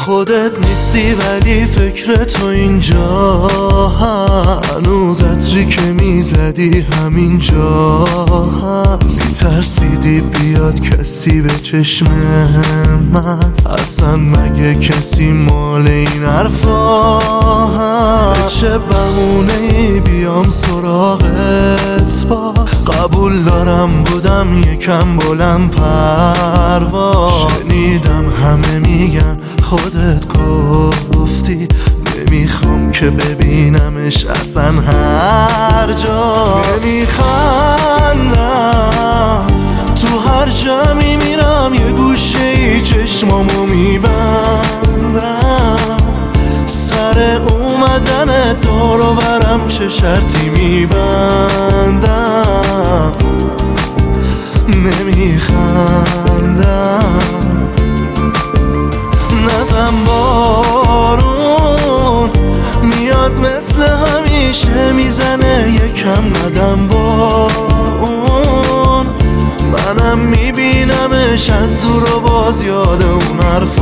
خودت نیستی ولی فکر تو اینجا هست، هنوز عطری که میزدی همینجا هست. میترسیدی بیاد کسی به چشم من، اصلا مگه کسی مال این حرفا هست؟ به چه بهونه‌ای بیام سراغت باز؟ قبول دارم بودم یکم بلند پرواز، شنیدم همه میگن خودت گفتی، نمیخوام که ببینمش اصلا هر جا. نمیخندم تو هر جا میمیرم، یه گوشه ای چشمامو میبندم، سر اومدن دور و برم چه شرطی میبندم. نمیخندم نزن بارون میاد مثل همیشه میزنه، یکم ندم با اون، منم میبینمش از دور و باز یاد اون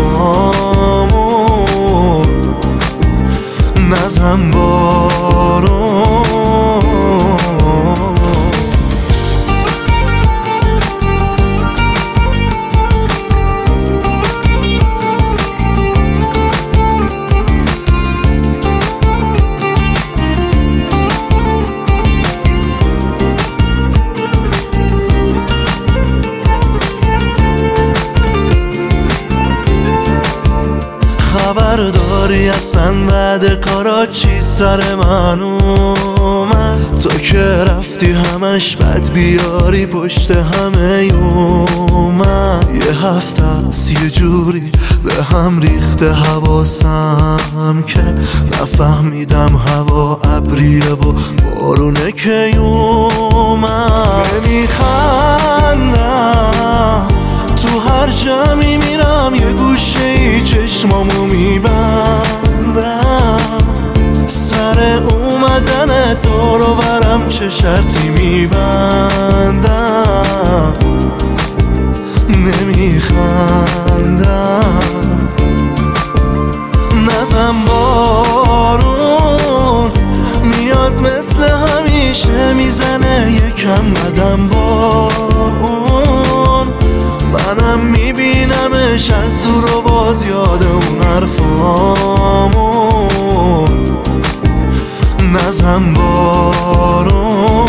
حرفامون. نزن بارون خبر داری اصلا بعد کارا چی سر من اومد؟ تو که رفتی همش بد بیاری پشت همه من، یه هفته است یه جوری به هم ریخته حواسم که نفهمیدم هوا ابریه و بارونه که اومد. نمیخندم تو هر جا میمیرم، یه گوشه ای چشمامو میبندم، سر اومدن دور و برم چه شرطی میبندم. نمیخندم نزن بارون میاد مثل همیشه میزنه، یکم ندم با اون، منم میبینمش از دور و باز یاد اون حرفامون. نزن بارون